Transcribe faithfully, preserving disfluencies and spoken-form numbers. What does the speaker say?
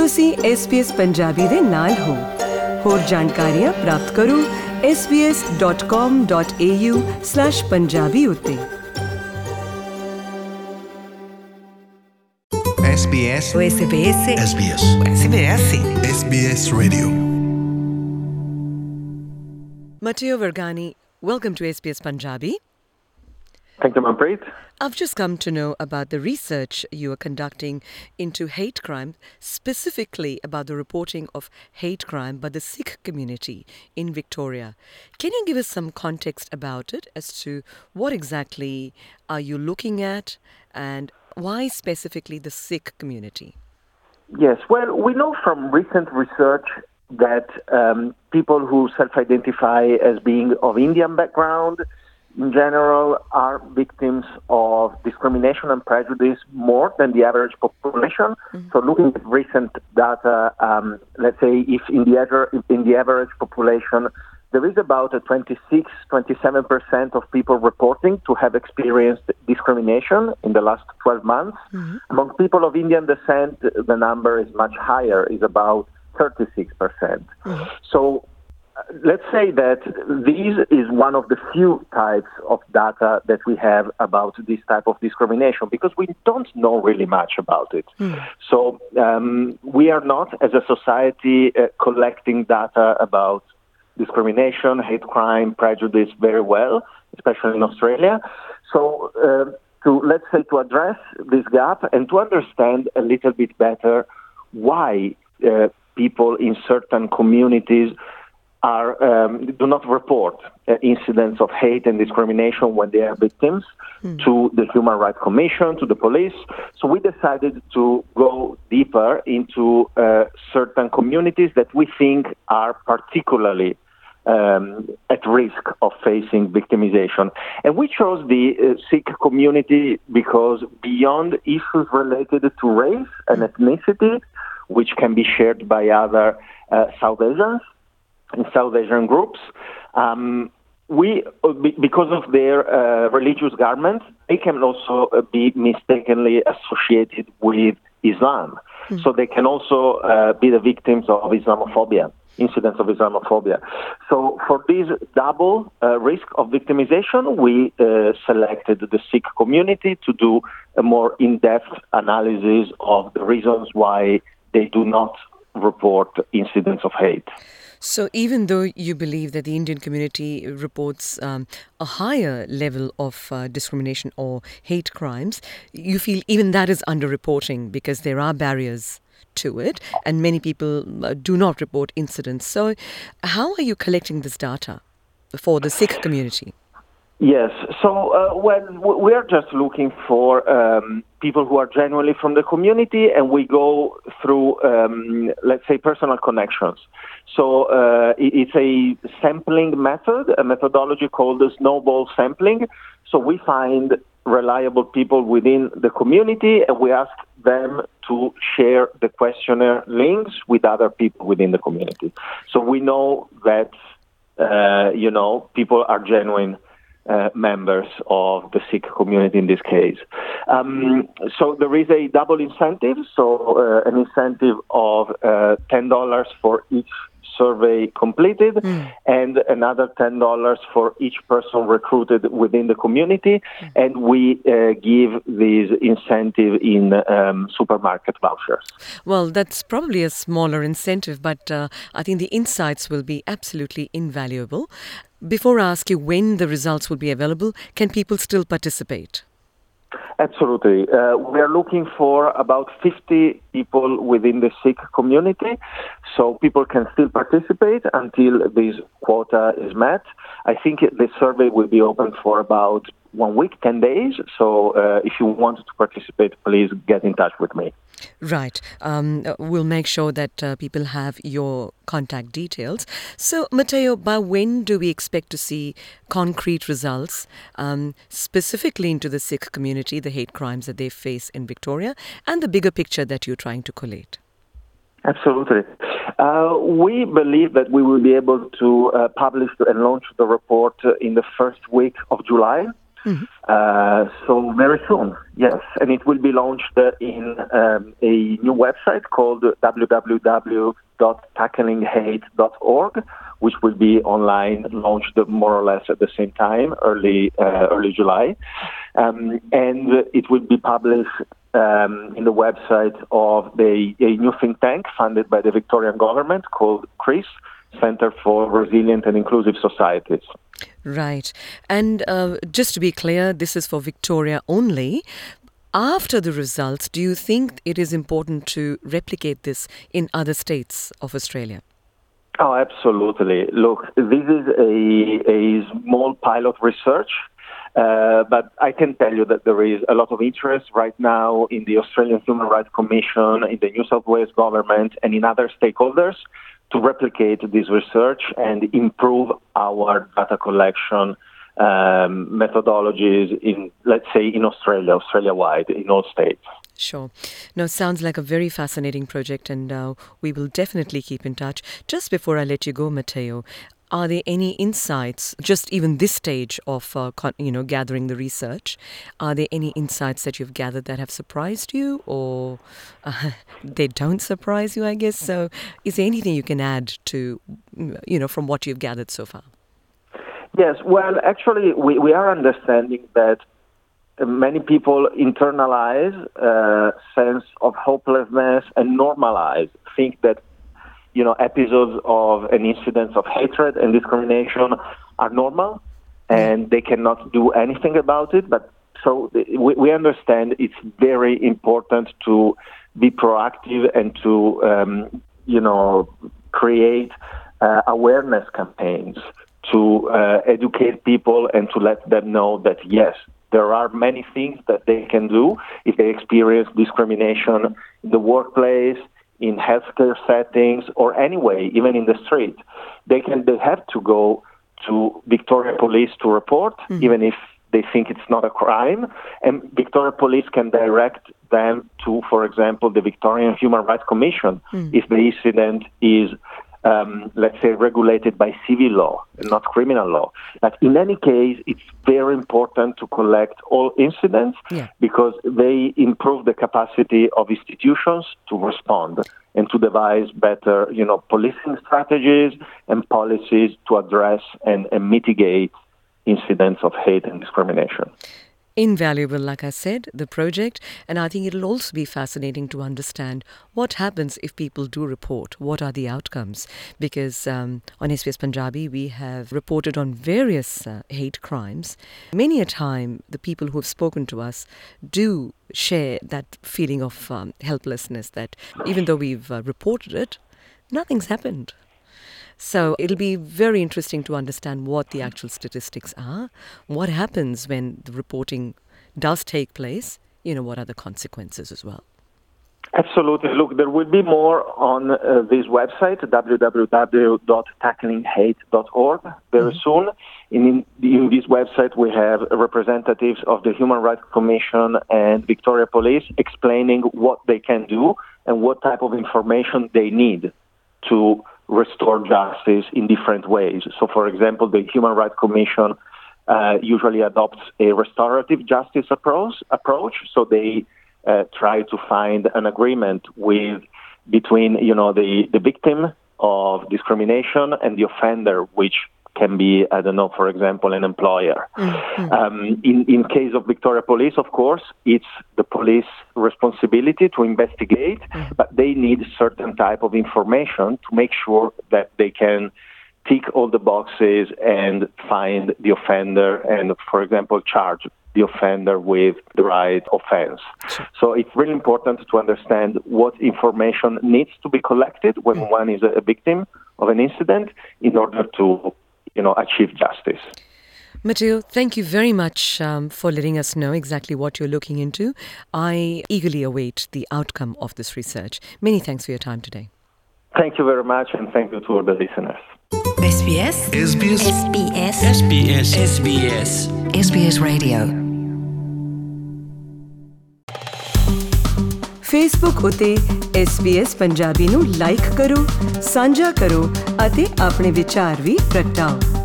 ਤੁਸੀਂ S B S Punjabi ਦੇ ਨਾਲ ਹੋ। ਹੋਰ ਜਾਣਕਾਰੀਆਂ ਪ੍ਰਾਪਤ ਕਰੋ s b s dot com dot a u slash punjabi ਉੱਤੇ। S B S S B S S B S S B S S B S Radio. Matteo Vergani, welcome to S B S Punjabi. Thank you, Manpreet. I've just come to know about the research you are conducting into hate crime, specifically about the reporting of hate crime by the Sikh community in Victoria. Can you give us some context about it as to what exactly are you looking at and why specifically the Sikh community? Yes, well, we know from recent research that um, people who self-identify as being of Indian background in general are victims of discrimination and prejudice more than the average population. Mm-hmm. So looking at recent data, um, let's say if in the, aver- in the average population, there is about a twenty-six, twenty-seven percent of people reporting to have experienced discrimination in the last twelve months. Mm-hmm. Among people of Indian descent, the number is much higher, is about thirty-six percent. Mm-hmm. So let's say that this is one of the few types of data that we have about this type of discrimination because we don't know really much about it. Mm. So um, we are not, as a society, uh, collecting data about discrimination, hate crime, prejudice very well, especially in Australia. So uh, to, let's say, to address this gap and to understand a little bit better why uh, people in certain communities Are, um, do not report uh, incidents of hate and discrimination when they are victims mm. to the Human Rights Commission, to the police. So we decided to go deeper into uh, certain communities that we think are particularly um, at risk of facing victimization. And we chose the uh, Sikh community because beyond issues related to race and ethnicity, which can be shared by other uh, South Asians, in South Asian groups, um, we, because of their uh, religious garments, they can also uh, be mistakenly associated with Islam. Mm. So they can also uh, be the victims of Islamophobia, incidents of Islamophobia. So for this double uh, risk of victimization, we uh, selected the Sikh community to do a more in-depth analysis of the reasons why they do not report incidents of hate. So even though you believe that the Indian community reports um, a higher level of uh, discrimination or hate crimes, you feel even that is underreporting because there are barriers to it and many people uh, do not report incidents. So how are you collecting this data for the Sikh community? Yes. So, uh, well, we are just looking for um, people who are genuinely from the community, and we go through, um, let's say, personal connections. So uh, it's a sampling method, a methodology called the snowball sampling. So we find reliable people within the community, and we ask them to share the questionnaire links with other people within the community. So we know that, uh, you know, people are genuine Uh, members of the Sikh community in this case. Um, so there is a double incentive, so uh, an incentive of uh, ten dollars for each survey completed mm. and another ten dollars for each person recruited within the community. Mm. And we uh, give this incentive in um, supermarket vouchers. Well, that's probably a smaller incentive, but uh, I think the insights will be absolutely invaluable. Before I ask you when the results will be available, can people still participate? Absolutely. Uh, we are looking for about fifty people within the Sikh community, so people can still participate until this quota is met. I think the survey will be open for about one week, ten days. So uh, if you want to participate, please get in touch with me. Right. Um, we'll make sure that uh, people have your contact details. So, Matteo, by when do we expect to see concrete results, um, specifically into the Sikh community, the hate crimes that they face in Victoria, and the bigger picture that you're trying to collate? Absolutely. Uh, we believe that we will be able to uh, publish and launch the report in the first week of July. Mm-hmm. Uh, so very soon, yes. And it will be launched uh, in um, a new website called w w w dot tackling hate dot org, which will be online, launched more or less at the same time, early uh, early July. Um, and it will be published um, in the website of the, a new think tank funded by the Victorian government called CRIS, Center for Resilient and Inclusive Societies. Right. And uh, just to be clear, this is for Victoria only. After the results, do you think it is important to replicate this in other states of Australia? Oh, absolutely. Look, this is a, a small pilot research, uh, but I can tell you that there is a lot of interest right now in the Australian Human Rights Commission, in the New South Wales government, and in other stakeholders to replicate this research and improve our data collection um, methodologies in, let's say, in Australia, Australia-wide, in all states. Sure. No, sounds like a very fascinating project, and uh, we will definitely keep in touch. Just before I let you go, Matteo, are there any insights, just even this stage of uh, con- you know gathering the research, are there any insights that you've gathered that have surprised you, or uh, they don't surprise you, I guess? So is there anything you can add to, you know, from what you've gathered so far? Yes, well, actually, we, we are understanding that many people internalize a sense of hopelessness and normalize, think that, you know, episodes of an incident of hatred and discrimination are normal and they cannot do anything about it. But so we, we understand it's very important to be proactive and to, um, you know, create uh, awareness campaigns to uh, educate people and to let them know that, yes, there are many things that they can do if they experience discrimination in the workplace, in healthcare settings, or anyway, even in the street. They can. They have to go to Victoria Police to report, mm-hmm. even if they think it's not a crime. And Victoria Police can direct them to, for example, the Victorian Human Rights Commission mm-hmm. if the incident is Um, let's say, regulated by civil law and not criminal law. But in any case, it's very important to collect all incidents yeah. because they improve the capacity of institutions to respond and to devise better, you know, policing strategies and policies to address and, and mitigate incidents of hate and discrimination. Invaluable, like I said, the project, and I think it'll also be fascinating to understand what happens if people do report. What are the outcomes? Because um, on S B S Punjabi, we have reported on various uh, hate crimes. Many a time, the people who have spoken to us do share that feeling of um, helplessness, that even though we've uh, reported it, nothing's happened. So it'll be very interesting to understand what the actual statistics are, what happens when the reporting does take place, you know, what are the consequences as well. Absolutely. Look, there will be more on uh, this website, w w w dot tackling hate dot org, very mm-hmm. soon. In, in this website, we have representatives of the Human Rights Commission and Victoria Police explaining what they can do and what type of information they need to restore justice in different ways. So, for example, the Human Rights Commission uh, usually adopts a restorative justice approach. approach. So they uh, try to find an agreement with between, you know, the, the victim of discrimination and the offender, which can be, I don't know, for example, an employer. Mm-hmm. Um, in, in case of Victoria Police, of course, it's the police responsibility to investigate, mm-hmm. but they need certain type of information to make sure that they can tick all the boxes and find the offender and, for example, charge the offender with the right offense. Sure. So it's really important to understand what information needs to be collected when mm-hmm. one is a victim of an incident in order to you know, achieve justice. Matteo, thank you very much um, for letting us know exactly what you're looking into. I eagerly await the outcome of this research. Many thanks for your time today. Thank you very much, and thank you to all the listeners. S B S S B S S B S S B S S B S S B S Radio Facebook ਉਤੇ S B S Punjabi ਨੂੰ like ਕਰੋ, ਸਾਂਝਾ ਕਰੋ ਅਤੇ ਆਪਣੇ ਵਿਚਾਰ ਵੀ ਪ੍ਰਗਟਾਓ।